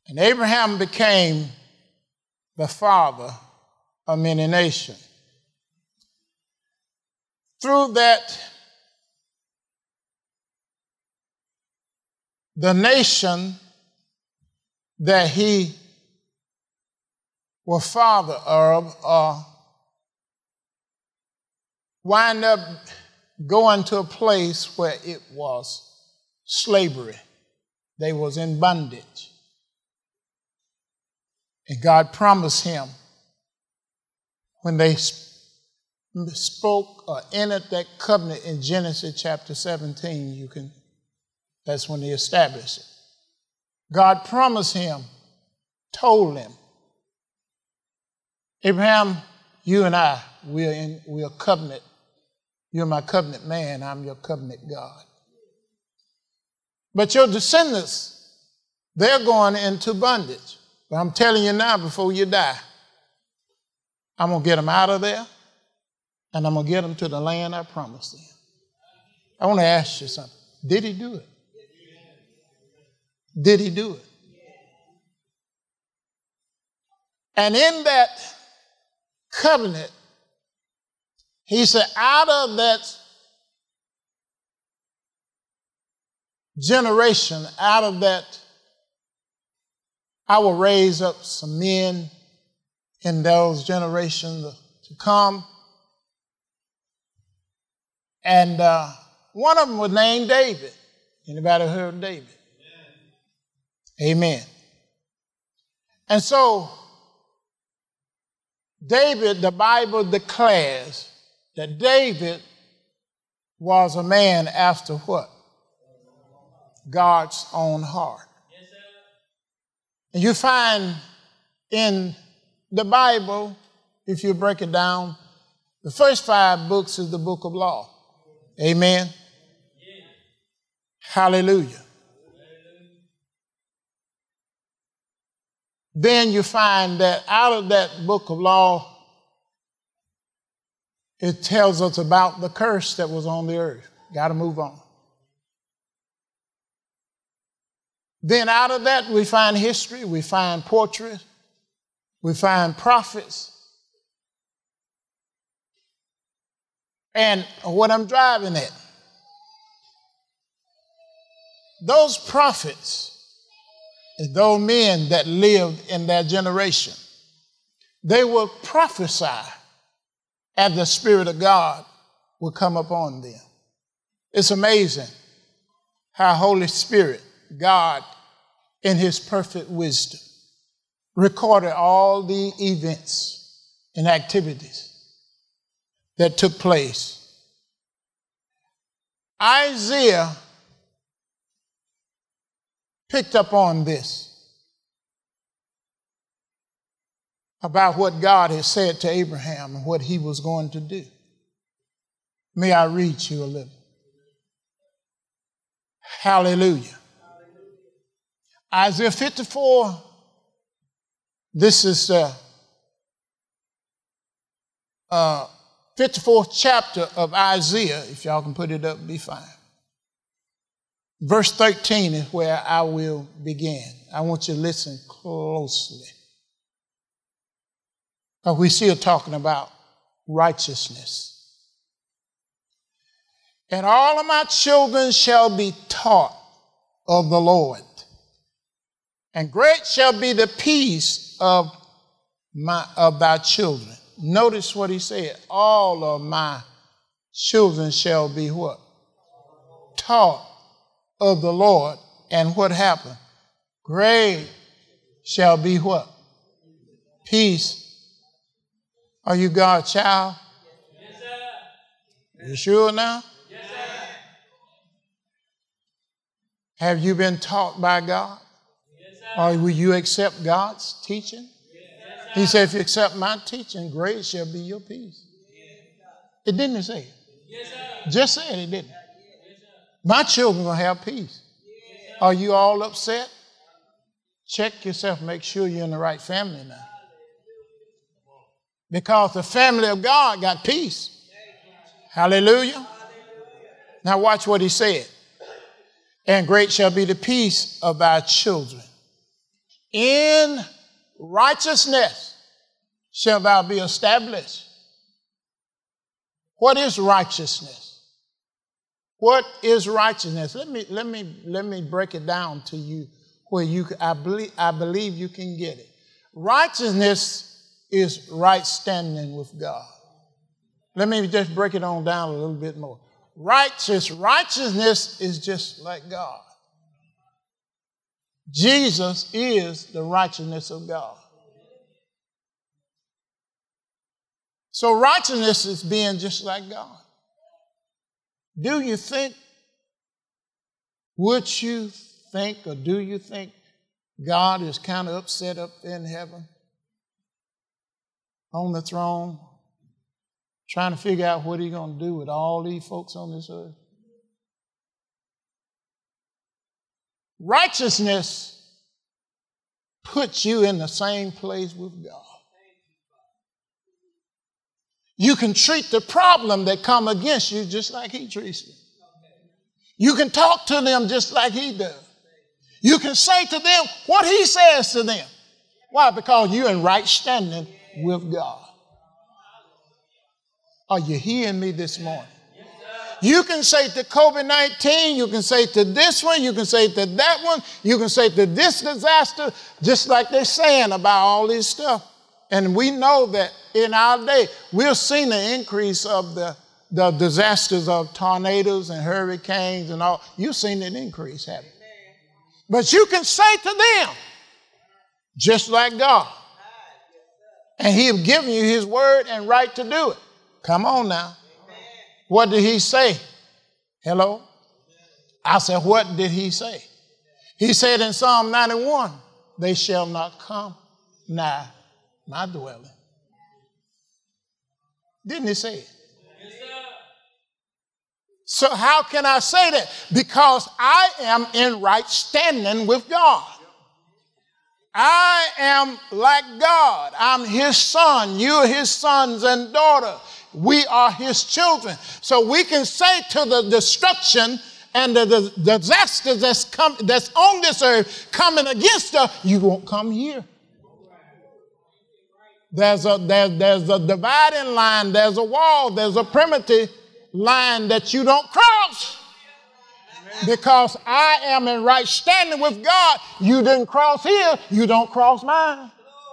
And Abraham became the father of many nations. Through that, the nation that he was father of wind up going to a place where it was slavery. They was in bondage. And God promised him when they spoke or entered that covenant in Genesis chapter 17, that's when he established it. God promised him, told him, Abraham, you and I, we're covenant. You're my covenant man, I'm your covenant God. But your descendants, they're going into bondage. But I'm telling you now, before you die, I'm going to get them out of there, and I'm going to get them to the land I promised them. I want to ask you something. Did he do it? Did he do it? And in that covenant, he said, out of that generation, out of that, I will raise up some men in those generations to come. And one of them was named David. Anybody heard of David? Amen. And so, David, the Bible declares that David was a man after what? God's own heart. Yes, sir. And you find in the Bible, if you break it down, the first 5 books is the book of law. Amen. Yeah. Hallelujah. Then you find that out of that book of law, it tells us about the curse that was on the earth. Got to move on. Then out of that, we find history, we find poetry, we find prophets. And what I'm driving at, those prophets, those men that lived in that generation, they will prophesy and the Spirit of God will come upon them. It's amazing how Holy Spirit, God, in his perfect wisdom, recorded all the events and activities that took place. Isaiah picked up on this about what God had said to Abraham and what he was going to do. May I read you a little? Hallelujah. Isaiah 54, this is the 54th chapter of Isaiah. If y'all can put it up, be fine. Verse 13 is where I will begin. I want you to listen closely. Because we're still talking about righteousness. And all of my children shall be taught of the Lord. And great shall be the peace of thy children. Notice what he said. All of my children shall be what? Taught of the Lord. And what happened? Great shall be what? Peace. Are you God's child? Yes, sir. You sure now? Yes, sir. Have you been taught by God? Yes, sir. Or will you accept God's teaching? Yes, he said, if you accept my teaching, great shall be your peace. Yes, it didn't say it. Yes, sir. Just said it didn't. Yes, sir. My children will have peace. Yes, are you all upset? Check yourself, make sure you're in the right family now. Because the family of God got peace. Hallelujah. Now watch what he said. And great shall be the peace of thy children. In righteousness shall thou be established. What is righteousness? What is righteousness? Let me break it down to you where I believe you can get it. Righteousness is right standing with God. Let me just break it on down a little bit more. Righteousness is just like God. Jesus is the righteousness of God. So righteousness is being just like God. Do you think, would you think, or do you think God is kind of upset up in heaven on the throne, trying to figure out what he's going to do with all these folks on this earth? Righteousness puts you in the same place with God. You can treat the problem that come against you just like he treats it. You can talk to them just like he does. You can say to them what he says to them. Why? Because you're in right standing with God. Are you hearing me this morning? You can say to COVID-19, you can say to this one, you can say to that one, you can say to this disaster, just like they're saying about all this stuff. And we know that in our day, we've seen the increase of the disasters of tornadoes and hurricanes and all. You've seen an increase, haven't you? But you can say to them, just like God. And he'll give you his word and right to do it. Come on now. What did he say? Hello? I said, what did he say? He said in Psalm 91, they shall not come nigh my dwelling. Didn't he say it? Yes, sir. So how can I say that? Because I am in right standing with God. I am like God. I'm his son. You're his sons and daughters. We are his children. So we can say to the destruction and the disasters that's on this earth coming against us, you won't come here. There's a dividing line, there's a wall, there's a primitive line that you don't cross. Because I am in right standing with God. You didn't cross here, you don't cross mine.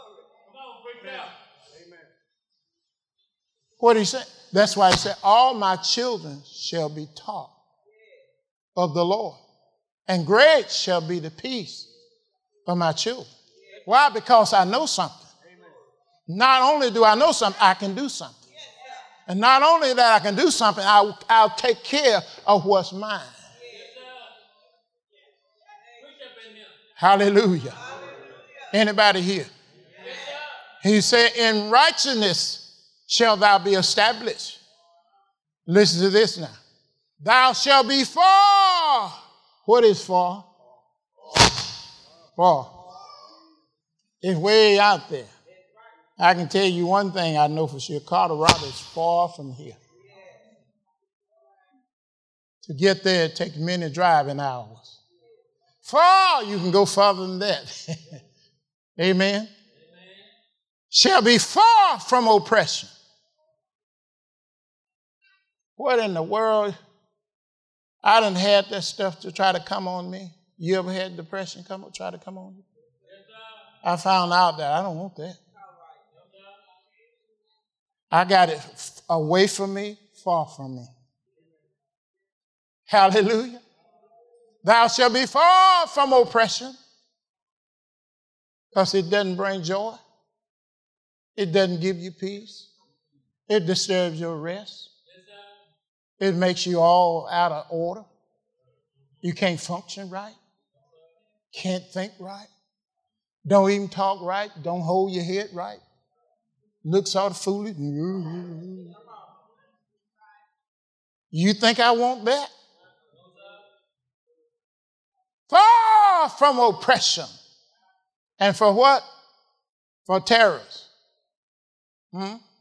What did he say? That's why he said, all my children shall be taught of the Lord, and great shall be the peace of my children. Why? Because I know something. Not only do I know something, I can do something. And not only that I can do something, I'll take care of what's mine. Hallelujah. Anybody here? He said, in righteousness shall thou be established. Listen to this now. Thou shalt be far. What is far? Far. It's way out there. I can tell you one thing I know for sure. Colorado is far from here. To get there, it takes many driving hours. Far, you can go further than that. Amen. Amen. Shall be far from oppression. What in the world? I done had that stuff to try to come on me. You ever had depression try to come on you? I found out that I don't want that. I got it away from me, far from me. Hallelujah. Thou shalt be far from oppression, because it doesn't bring joy. It doesn't give you peace. It disturbs your rest. It makes you all out of order. You can't function right. Can't think right. Don't even talk right. Don't hold your head right. Look sort of foolish. You think I want that? Far from oppression. And for what? For terrorists.